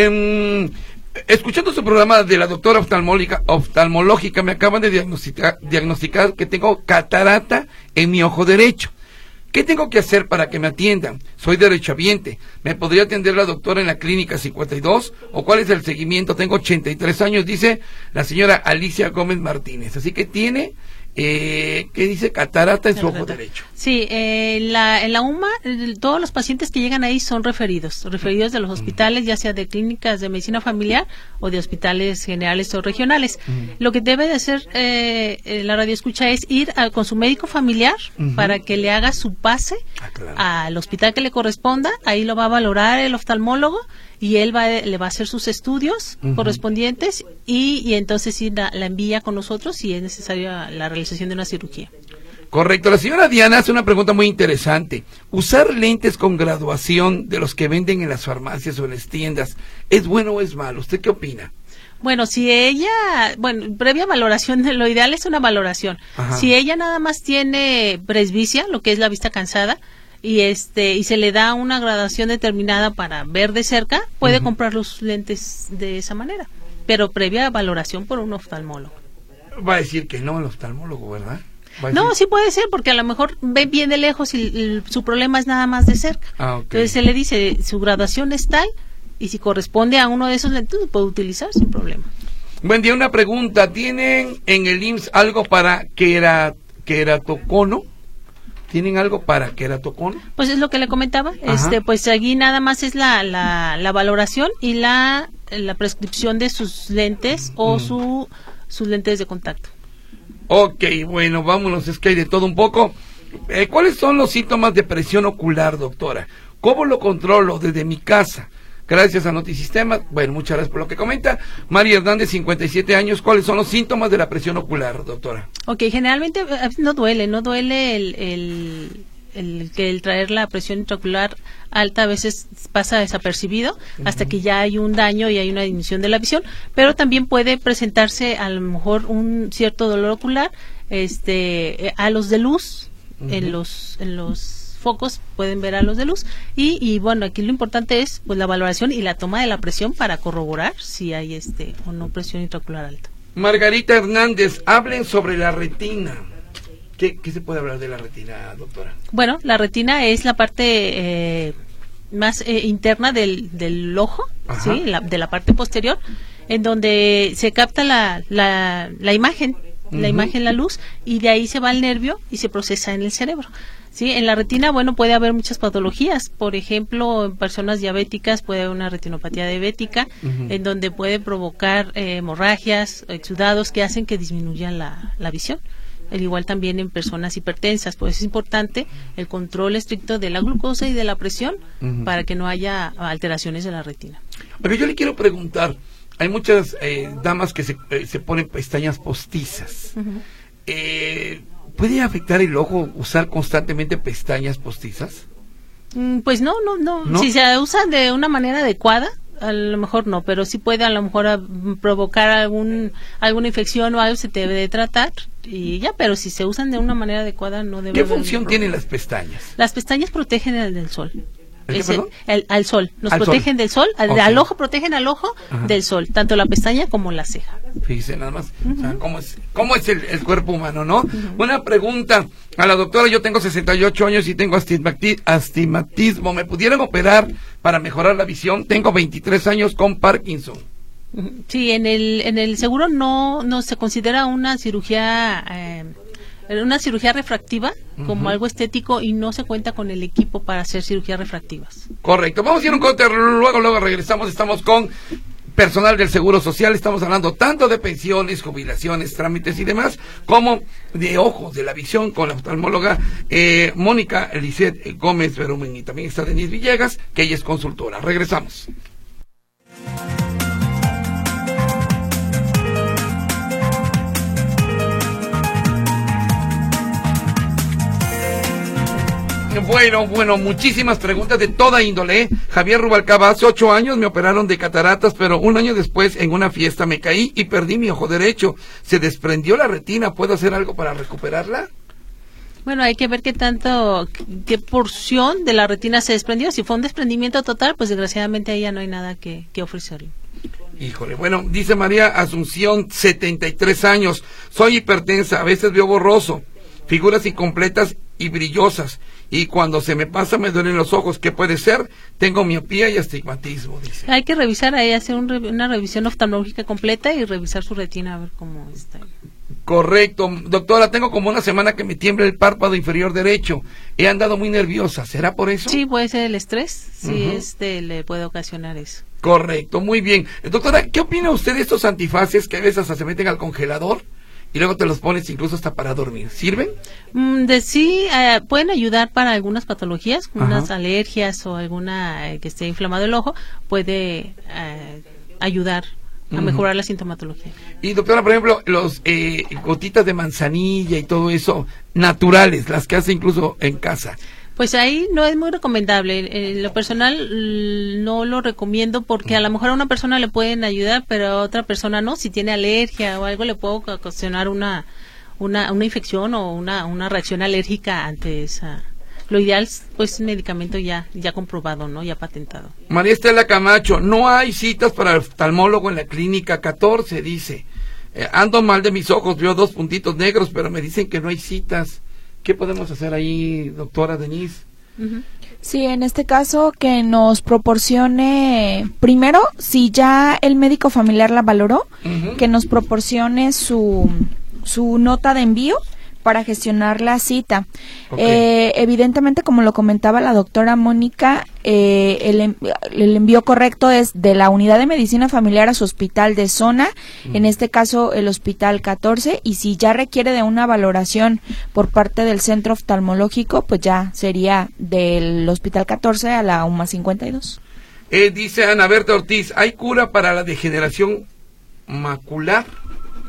escuchando su programa de la doctora oftalmológica, me acaban de diagnosticar que tengo catarata en mi ojo derecho. ¿Qué tengo que hacer para que me atiendan? Soy derechohabiente. ¿Me podría atender la doctora en la clínica 52? ¿O cuál es el seguimiento? Tengo 83 años, dice la señora Alicia Gómez Martínez. Así que tiene, ¿qué dice? Catarata en su ojo derecho. Sí, en la UMA, todos los pacientes que llegan ahí son referidos de los hospitales, ya sea de clínicas de medicina familiar o de hospitales generales o regionales. Lo que debe de hacer la radioescucha es ir con su médico familiar para que le haga su pase al hospital que le corresponda. Ahí lo va a valorar el oftalmólogo y él le va a hacer sus estudios correspondientes y entonces sí la envía con nosotros si es necesaria la realización de una cirugía. Correcto. La señora Diana hace una pregunta muy interesante. ¿Usar lentes con graduación de los que venden en las farmacias o en las tiendas es bueno o es malo? ¿Usted qué opina? Bueno, previa valoración, lo ideal es una valoración. Si ella nada más tiene presbicia, lo que es la vista cansada, y se le da una graduación determinada para ver de cerca, puede comprar los lentes de esa manera, pero previa valoración por un oftalmólogo. Va a decir que no el oftalmólogo, ¿verdad? No, sí puede ser, porque a lo mejor ve bien de lejos y su problema es nada más de cerca. Okay. Entonces se le dice, su graduación es tal, y si corresponde a uno de esos lentes, lo puede utilizar sin problema. Buen día, una pregunta. ¿Tienen en el IMSS algo para queratocono? ¿Tienen algo para queratocono? Pues es lo que le comentaba. Pues allí nada más es la valoración y la prescripción de sus lentes o sus lentes de contacto. Ok, bueno, vámonos, es que hay de todo un poco. ¿Cuáles son los síntomas de presión ocular, doctora? ¿Cómo lo controlo desde mi casa? Gracias a Notisistema. Bueno, muchas gracias por lo que comenta. María Hernández, 57 años. ¿Cuáles son los síntomas de la presión ocular, doctora? Ok, generalmente no duele el traer la presión intraocular alta a veces pasa desapercibido hasta que ya hay un daño y hay una disminución de la visión, pero también puede presentarse a lo mejor un cierto dolor ocular, a los de luz, en los focos pueden ver a los de luz y bueno, aquí lo importante es pues la valoración y la toma de la presión para corroborar si hay o no presión intraocular alta. Margarita Hernández, hablen sobre la retina. ¿Qué se puede hablar de la retina, doctora? Bueno, la retina es la parte más interna del ojo, ¿sí? De la parte posterior, en donde se capta la imagen, la luz, y de ahí se va al nervio y se procesa en el cerebro. Sí, en la retina, bueno, puede haber muchas patologías. Por ejemplo, en personas diabéticas puede haber una retinopatía diabética, en donde puede provocar hemorragias, exudados que hacen que disminuya la visión. Al igual también en personas hipertensas, pues es importante el control estricto de la glucosa y de la presión para que no haya alteraciones de la retina. Pero yo le quiero preguntar, hay muchas damas que se ponen pestañas postizas. ¿Puede afectar el ojo usar constantemente pestañas postizas? Pues no. Si se usan de una manera adecuada, a lo mejor no, pero sí puede a lo mejor provocar alguna infección o algo, se debe de tratar y ya, pero si se usan de una manera adecuada no debe. ¿Qué función tienen las pestañas? Las pestañas protegen del sol. Al sol, nos al protegen sol. Del sol, al ojo, protegen al ojo del sol, tanto la pestaña como la ceja. Fíjese nada más, o sea, cómo es el cuerpo humano, ¿no? Una pregunta a la doctora, yo tengo 68 años y tengo astigmatismo, ¿me pudieran operar para mejorar la visión? Tengo 23 años con Parkinson. Sí, en el seguro no se considera una cirugía refractiva como algo estético y no se cuenta con el equipo para hacer cirugías refractivas. Correcto. Vamos a ir a un corte, luego regresamos. Estamos con personal del Seguro Social, estamos hablando tanto de pensiones, jubilaciones, trámites y demás, como de ojos, de la visión, con la oftalmóloga Mónica Eliseth Gómez Berumen, y también está Denise Villegas, que ella es consultora. Regresamos. Bueno, muchísimas preguntas de toda índole. Javier Rubalcaba, hace 8 años me operaron de cataratas, pero un año después en una fiesta me caí y perdí mi ojo derecho. Se desprendió la retina, ¿puedo hacer algo para recuperarla? Bueno, hay que ver qué porción de la retina se desprendió. Si fue un desprendimiento total, pues desgraciadamente ahí ya no hay nada que ofrecerle. Híjole, bueno, dice María Asunción, 73 años, soy hipertensa, a veces veo borroso, figuras incompletas y brillosas, y cuando se me pasa me duelen los ojos. ¿Qué puede ser? Tengo miopía y astigmatismo, dice. Hay que revisar ahí, hacer una revisión oftalmológica completa y revisar su retina a ver cómo está. Correcto, doctora, tengo como una semana que me tiembla el párpado inferior derecho, he andado muy nerviosa, ¿será por eso? Sí, puede ser el estrés, sí, le puede ocasionar eso. Correcto, muy bien. Doctora, ¿qué opina usted de estos antifaces que a veces hasta se meten al congelador y luego te los pones incluso hasta para dormir? ¿Sirven? Sí, pueden ayudar para algunas patologías, unas alergias o alguna que esté inflamado el ojo, puede ayudar a mejorar la sintomatología. Y doctora, por ejemplo, los gotitas de manzanilla y todo eso, naturales, las que hace incluso en casa. Pues ahí no es muy recomendable. Lo personal no lo recomiendo porque a lo mejor a una persona le pueden ayudar, pero a otra persona no. Si tiene alergia o algo, le puede ocasionar una infección o una reacción alérgica ante esa. Lo ideal es pues un medicamento ya comprobado, ¿no? Ya patentado. María Estela Camacho, no hay citas para el oftalmólogo en la clínica 14, dice. Ando mal de mis ojos, veo 2 puntitos negros, pero me dicen que no hay citas. ¿Qué podemos hacer ahí, doctora Denise? Sí, en este caso que nos proporcione, primero, si ya el médico familiar la valoró, que nos proporcione su nota de envío para gestionar la cita. Okay. Evidentemente, como lo comentaba la doctora Mónica, el envío correcto es de la unidad de medicina familiar a su hospital de zona, en este caso el hospital 14, y si ya requiere de una valoración por parte del centro oftalmológico, pues ya sería del hospital 14 a la UMA 52. Dice Ana Berta Ortiz, ¿hay cura para la degeneración macular?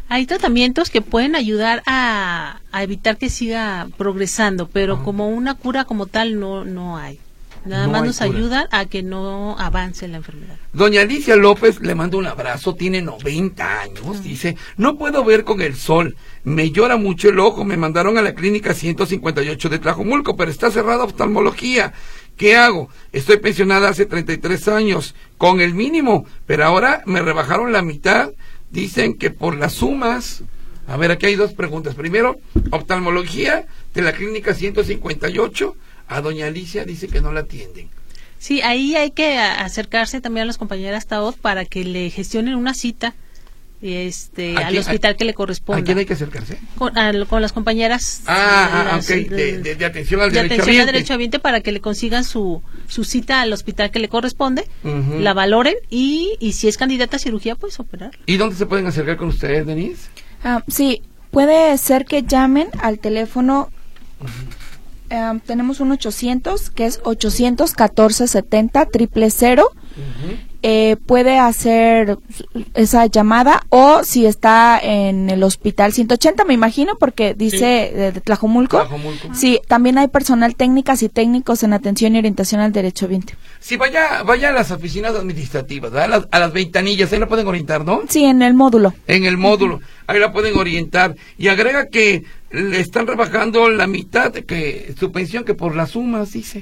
Hay tratamientos que pueden ayudar a evitar que siga progresando, pero como una cura como tal no hay. Nada más nos ayudan a que no avance la enfermedad. Doña Alicia López le mando un abrazo, tiene 90 años, dice, no puedo ver con el sol, me llora mucho el ojo, me mandaron a la clínica 158 de Tlajomulco, pero está cerrada oftalmología. ¿Qué hago? Estoy pensionada hace 33 años, con el mínimo, pero ahora me rebajaron la mitad. Dicen que por las sumas. A ver, aquí hay dos preguntas. Primero, oftalmología de la clínica 158. A doña Alicia dice que no la atienden. Sí, ahí hay que acercarse también a las compañeras TAOT para que le gestionen una cita al hospital que le corresponda. ¿A quién hay que acercarse? Con las compañeras de atención al derechohabiente para que le consigan su cita al hospital que le corresponde, la valoren y si es candidata a cirugía, pues operarla. ¿Y dónde se pueden acercar con ustedes, Denise? Sí, puede ser que llamen al teléfono. Tenemos un 800 que es 814-70-000. Puede hacer esa llamada, o si está en el hospital 180, me imagino, porque dice de Tlajomulco. Sí, también hay personal técnicas y técnicos en atención y orientación al derechohabiente. Sí, vaya a las oficinas administrativas, a las ventanillas, ahí la pueden orientar, ¿no? Sí, en el módulo. En el módulo, ahí la pueden orientar. Y agrega que le están rebajando la mitad de que su pensión, que por las sumas, dice.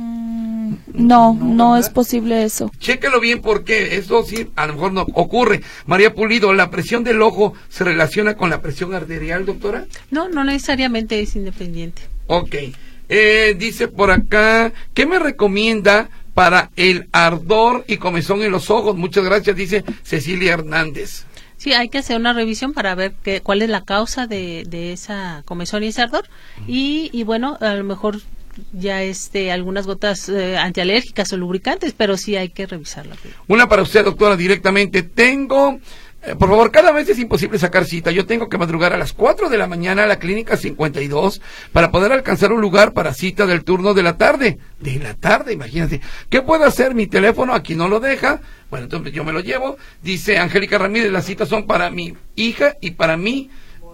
No es posible eso. Chéquelo bien, porque eso sí, a lo mejor no ocurre. María Pulido, ¿la presión del ojo se relaciona con la presión arterial, doctora? No necesariamente es independiente. Ok. Dice por acá, ¿qué me recomienda para el ardor y comezón en los ojos? Muchas gracias, dice Cecilia Hernández. Sí, hay que hacer una revisión para ver cuál es la causa de esa comezón y ese ardor. Y bueno, a lo mejor ya algunas gotas antialérgicas o lubricantes, pero sí hay que revisarla. Una para usted, doctora, directamente. Tengo, por favor, cada vez es imposible sacar cita. Yo tengo que madrugar a las 4 de la mañana a la clínica 52 para poder alcanzar un lugar para cita del turno de la tarde. De la tarde, imagínense. ¿Qué puedo hacer? Mi teléfono aquí no lo deja. Bueno, entonces yo me lo llevo. Dice Angélica Ramírez, las citas son para mi hija y para mí.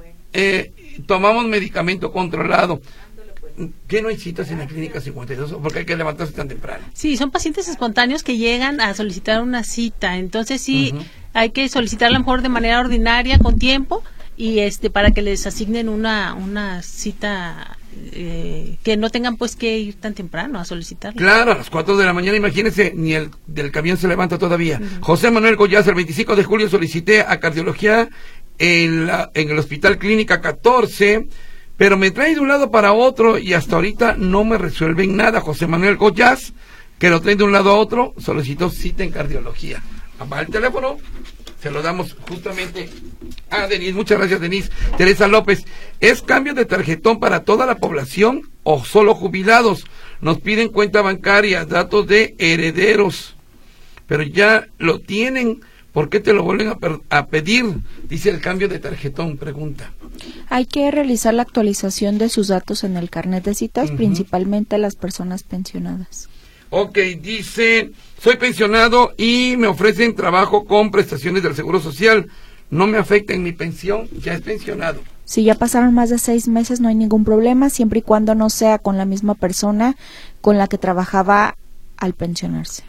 Tomamos medicamento controlado. ¿Qué no hay citas en la clínica 52? Porque hay que levantarse tan temprano. Sí, son pacientes espontáneos que llegan a solicitar una cita. Entonces sí, hay que solicitarla mejor de manera ordinaria, con tiempo, y para que les asignen una cita que no tengan pues que ir tan temprano a solicitarla. Claro, a las 4 de la mañana, imagínense, ni el del camión se levanta todavía. José Manuel Goyaz, el 25 de julio solicité a cardiología en el Hospital Clínica 14, pero me traen de un lado para otro y hasta ahorita no me resuelven nada. José Manuel Goyaz, que lo traen de un lado a otro, solicitó cita en cardiología. Va el teléfono, se lo damos justamente a Denise. Muchas gracias, Denise. Teresa López, ¿es cambio de tarjetón para toda la población o solo jubilados? Nos piden cuenta bancaria, datos de herederos, pero ya lo tienen. ¿Por qué te lo vuelven a pedir? Dice el cambio de tarjetón, pregunta. Hay que realizar la actualización de sus datos en el carnet de citas, principalmente a las personas pensionadas. Ok, dice, soy pensionado y me ofrecen trabajo con prestaciones del Seguro Social. No me afecta en mi pensión, ya es pensionado. Si ya pasaron más de 6 meses, no hay ningún problema, siempre y cuando no sea con la misma persona con la que trabajaba al pensionarse.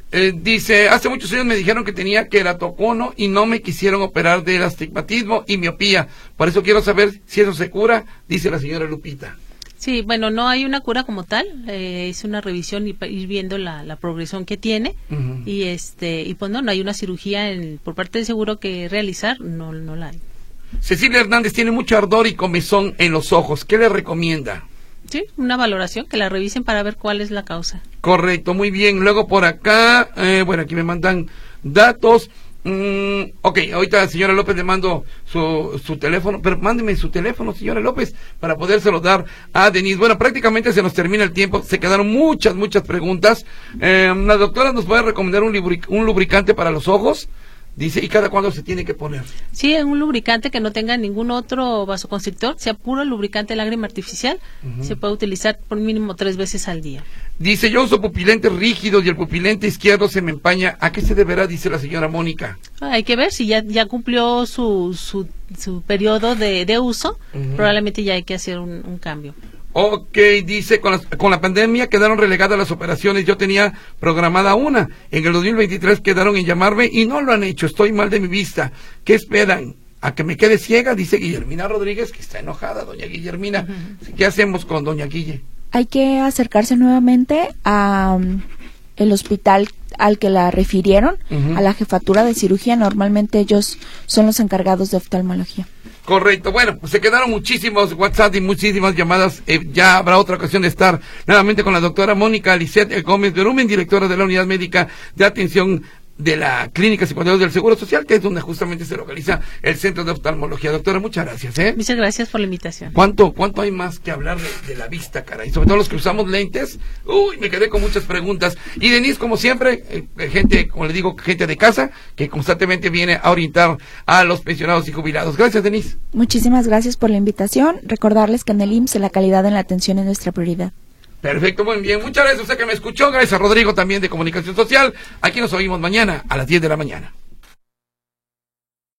Dice, hace muchos años me dijeron que tenía queratocono y no me quisieron operar del astigmatismo y miopía. Por eso quiero saber si eso se cura, dice la señora Lupita. Sí, bueno, no hay una cura como tal, es una revisión y ir viendo la progresión que tiene, y pues no hay una cirugía por parte del seguro que realizar, no la hay. Cecilia Hernández tiene mucho ardor y comezón en los ojos, ¿qué le recomienda? Sí, una valoración, que la revisen para ver cuál es la causa. Correcto, muy bien. Luego por acá, bueno, aquí me mandan datos. Ok, ahorita señora López le mando su teléfono, pero mándeme su teléfono, señora López, para podérselo dar a Denise. Bueno, prácticamente se nos termina el tiempo, se quedaron muchas preguntas. La doctora nos puede recomendar un lubricante para los ojos. Dice, ¿y cada cuándo se tiene que poner? Sí, un lubricante que no tenga ningún otro vasoconstrictor, sea puro lubricante lágrima artificial, se puede utilizar por mínimo 3 veces al día. Dice, yo uso pupilentes rígidos y el pupilente izquierdo se me empaña. ¿A qué se deberá? Dice la señora Mónica. Hay que ver si ya cumplió su periodo de uso, probablemente ya hay que hacer un cambio. Ok, dice, con la pandemia quedaron relegadas las operaciones, yo tenía programada una, en el 2023 quedaron en llamarme y no lo han hecho, estoy mal de mi vista, ¿qué esperan? ¿A que me quede ciega? Dice Guillermina Rodríguez, que está enojada, doña Guillermina. ¿Qué hacemos con doña Guille? Hay que acercarse nuevamente a el hospital al que la refirieron, a la jefatura de cirugía, normalmente ellos son los encargados de oftalmología. Correcto, bueno, pues se quedaron muchísimos WhatsApp y muchísimas llamadas, ya habrá otra ocasión de estar nuevamente con la doctora Mónica Lisset Gómez Berumen, directora de la Unidad Médica de Atención de la Clínica 52 del Seguro Social, que es donde justamente se localiza el Centro de Oftalmología. Doctora, muchas gracias. Muchas gracias por la invitación. ¿Cuánto hay más que hablar de la vista, caray? Sobre todo los que usamos lentes. Uy, me quedé con muchas preguntas. Y Denise, como siempre, gente, como le digo, gente de casa, que constantemente viene a orientar a los pensionados y jubilados. Gracias, Denise. Muchísimas gracias por la invitación. Recordarles que en el IMSS la calidad en la atención es nuestra prioridad. Perfecto, muy bien. Muchas gracias a usted que me escuchó. Gracias a Rodrigo también de Comunicación Social. Aquí nos oímos mañana a las 10 de la mañana.